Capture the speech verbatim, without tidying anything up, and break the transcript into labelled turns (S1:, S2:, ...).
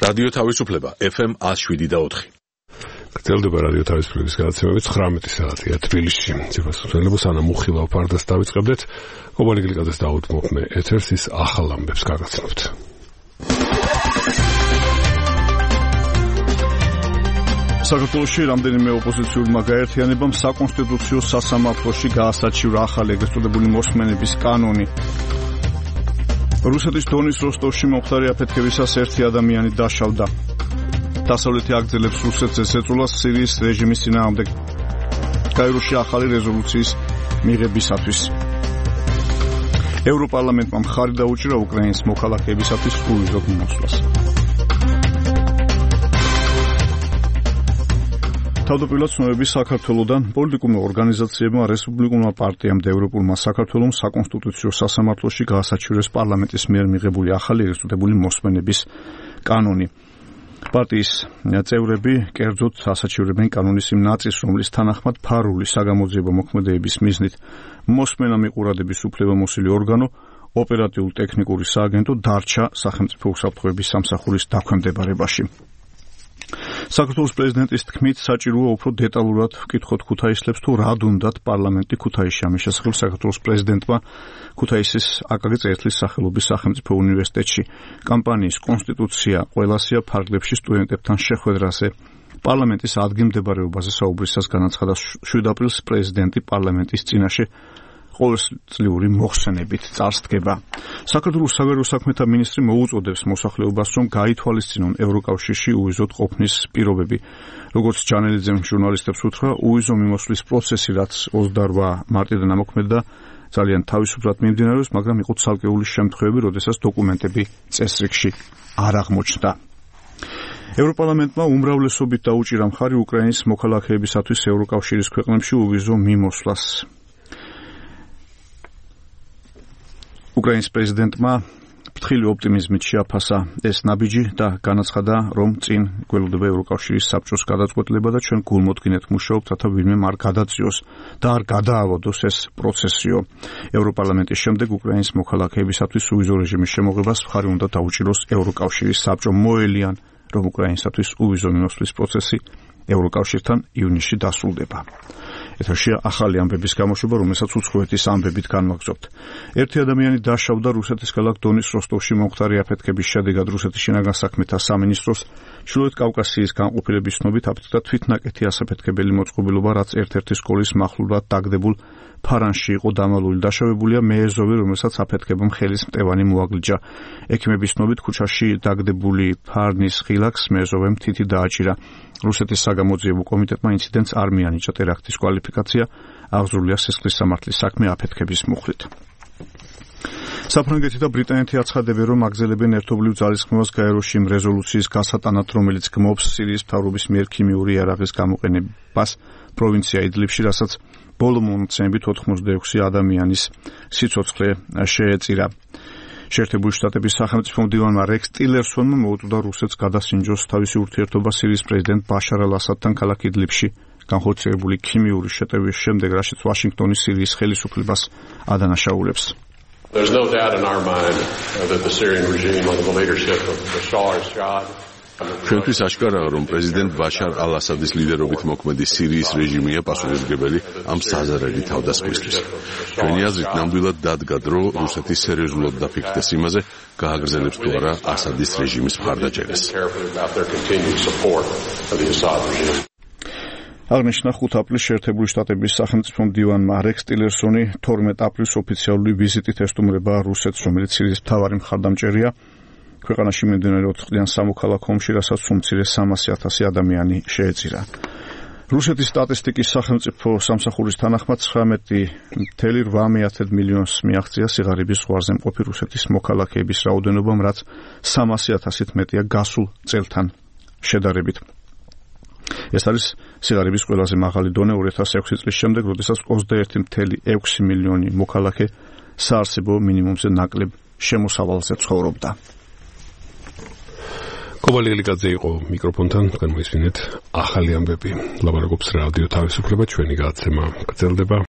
S1: რადიო თავისუფლება ეფ ემ one oh seven და four.
S2: გრძელდება რადიო თავისუფლების გადაცემები ცხრამეტი საათია თბილისში. ძირფასმცველებო სანამ უხილავ ფარდას დავიწყებდეთ, კობალი გლიკაძეს დაუთმობ მე ეთერს ის ახალ ამბებს გაგაცნობთ.
S3: საქართველოში რამდენიმე ოპოზიციურმა გაერთიანებამ საკონსტიტუციო სასამართლოში გაასაჩივრა ახალი ეგრეთ წოდებული მოსმენების კანონი. რუსეთის დონის როსტოვში მომხდარი აფეთქებისას ერთი ადამიანი დაშავდა. დასავლეთი აგრძელებს რუსეთს ეწეწულა სირიის რეჟიმის წინააღმდეგ. კაიროში ახალი რეზოლუციის მიღებისათვის. ევროპარლამენტმა მხარი დაუჭირა უკრაინის მოქალაქეებისათვის უვიზოდ მიმოსვლას. თავდაპირველად ცნობები საქართველოდან პოლიტიკურმა ორგანიზაციებმა, რესპუბლიკურმა პარტიამ და ევროპულმა საქართველომ საკონსტიტუციო სასამართლოში გაასაჩივრეს პარლამენტის მიერ მიღებული ახალი ეგრეთ წოდებული მოსმენების კანონი. პარტიის წევრები კერძოდ ასაჩივრებენ კანონის იმ ნაწილს, რომლის თანახმად ფარული საგამოძიებო მოქმედებების მიზნით მოსმენა მიყურადების უფლებამოსილი ორგანო ოპერატიულ-ტექნიკური სააგენტო დარჩა სახელმწიფო უსაფრთხოების სამსახურის დაქვემდებარებაში. საქართველოს პრეზიდენტის თქმით, საჭიროა უფრო დეტალურად ვკითხოთ ქუთაისლებს თუ რა უნდათ პარლამენტი ქუთაისში. ამის შესახებ საქართველოს პრეზიდენტმა ქუთაისის აკაკი წერეთლის სახელობის სახელმწიფო უნივერსიტეტში კამპანიის კონსტიტუცია ყველასია ფარგლებში სტუდენტებთან შეხვედრაზე პარლამენტის ადგილმდებარეობაზე საუბრისას განაცხადა შვიდ აპრილს პრეზიდენტი პარლამენტის წინაშე ყოველწლიური მოხსენებით წარსდგება. საქართველოს საგარეო საქმეთა მინისტრი მოუწოდებს მოსახლეობას, რომ გაითვალისწინონ ევროკავშირში უვიზოდ ყოფნის პირობები. როგორც ჯანელიძემ ჟურნალისტებს უთხრა, უვიზო მიმოსვლის პროცესი, რაც ოცდაორ მარტიდან ამოქმედდა, ძალიან თავისუფლად მიმდინარეობს, მაგრამ იყო ცალკეული შემთხვევები, როდესაც დოკუმენტები წესრიგში არ აღმოჩნდა. ევროპარლამენტმა უმრავლესობით დაუჭირა მხარი უკრაინის მოქალაქეებისათვის ევროკავშირის ქვეყნებში უვიზო მიმოსვლას. უკრაინის პრეზიდენტმა ფრთხილი ოპტიმიზმით შეაფასა ეს ნაბიჯი და განაცხადა, რომ წინ გველოდება ევროკავშირის საბჭოს გადაწყვეტილება და ჩვენ გულმოდგინეთ მუშაობთ, რათა ვინმე არ გადაწიოს და არ გადაავადოს ეს პროცესიო. ევროპარლამენტის შემდეგ უკრაინის მოქალაქეებისათვის უვიზო რეჟიმის შემოღებას მხარი უნდა დაუჭიროს ევროკავშირის საბჭო. მოელიან, რომ უკრაინისათვის უვიზო მიმოსვლის პროცესი ევროკავშირთან ივნისში დასრულდება. ეთერში ახალი ამბების გამოშვება, რომელსაც უცხოეთის ამბებით განვაგრძობთ. ერთი ადამიანი დაშავდა რუსეთის ქალაქ დონის როსტოვში მომხდარი აფეთქების შედეგად. რუსეთის შინაგან საქმეთა სამინისტროს ჩრდილოეთ კავკასიის განყოფილების ცნობით აფეთქდა თვითნაკეთი ასაფეთქებელი მოწყობილობა, რაც ერთ-ერთი სკოლის მახლობლად დაგდებულ ფარანში იყო დამალული. დაშავებულია მეეზოვი, რომელსაც აფეთქებამ ხელის მტევანი მოაგლიჯა. ექიმების ცნობით ქუჩაში დაგდებული ფარნის ხილაკს მეეზოვემ თითი დააჭირა. რუსეთის საგამოძიებო კომიტეტმა ინციდენტს არ მიანიჭა ტერაქტის კვალიფიკაცია, აღძრულია სისხლის სამართლის საქმე აფეთქების მუხლით. საფრანგეთი და ბრიტანეთი აცხადებენ, რომ აგრძელებენ ერთობლივ ძალისხმევას გაეროში იმ რეზოლუციის გასატანად, რომელიც გმობს სირიის მთავრობის მიერ ქიმიური იარაღის გამოყენებას პროვინცია იდლიბში, რასაც ბოლო მონაცემებით ოთხმოცდაექვსი ადამიანის სიცოცხლე შეეწირა. შეერთებული შტატების სახელმწიფო მდივანმა რექს ტილერსონმა მოუწოდა რუსეთს გადასინჯოს თავისი ურთიერთობა სირიის პრეზიდენტ ბაშარ ალ-ასადთან ქალაქ იდლიბში განხორციელებული ქიმიური შეტევის შემდეგ, რაშიც ვაშინგტონი სირიის ხელისუფლებას ადანაშაულებს.
S4: There's no doubt in our mind that the Syrian regime under the leadership of Bashar al-Assad
S1: ჩვენთვის აღკარაა, რომ პრეზიდენტ ბაშარ ალ-ასადის ლიდერობით მოქმედი სირიის რეჟიმია პასუხისმგებელი ამ საზარელი თავდასხმისთვის. ჩვენი აზრით, ნამდვილად დადგა დრო რუსეთის სერიოზულად დაფიქრდეს იმაზე, გააგრძელებს თუ არა ასადის რეჟიმის მხარდაჭერას.
S3: აღნიშნა ხუთი აპრილის შეერთებული შტატების სახელმწიფო მდივანმა რექს ტილერსონი თორმეტ აპრილს ოფიციალური ვიზიტით ესტუმრება რუსეთს, რომელიც სირიის მთავარი მხარდამჭერია. ქვეყანაში მიმდინარე ოთხწლიან სამოქალაქო ომში, რასაც უმცირეს სამასი ათასი ადამიანი შეეწირა. რუსეთის სტატისტიკის სახელმწიფო სამსახურის თანახმად ცხრამეტი წუთი ოთხ მილიონს მიაღწია სიღარიბის ზღვარზე მყოფი რუსეთის მოქალაქეების რაოდენობამ, რაც სამასი ათასით მეტია გასულ წელთან შედარებით. ეს არის სიღარიბის ყველაზე მაღალი დონე ორი ათას ექვსი წლის შემდეგ, როდესაც ოცდაერთი წუთი ექვსი მილიონი მოქალაქე საარსებო მინიმუმზე ნაკლებ შემოსავალზე ცხოვრობდა.
S2: კობალი გლიკაძე იყო მიკროფონთან, თქვენ მოისმინეთ ახალი ამბები. ლაპარაკობს რადიო თავისუფლება, ჩვენი გადაცემა გრძელდება.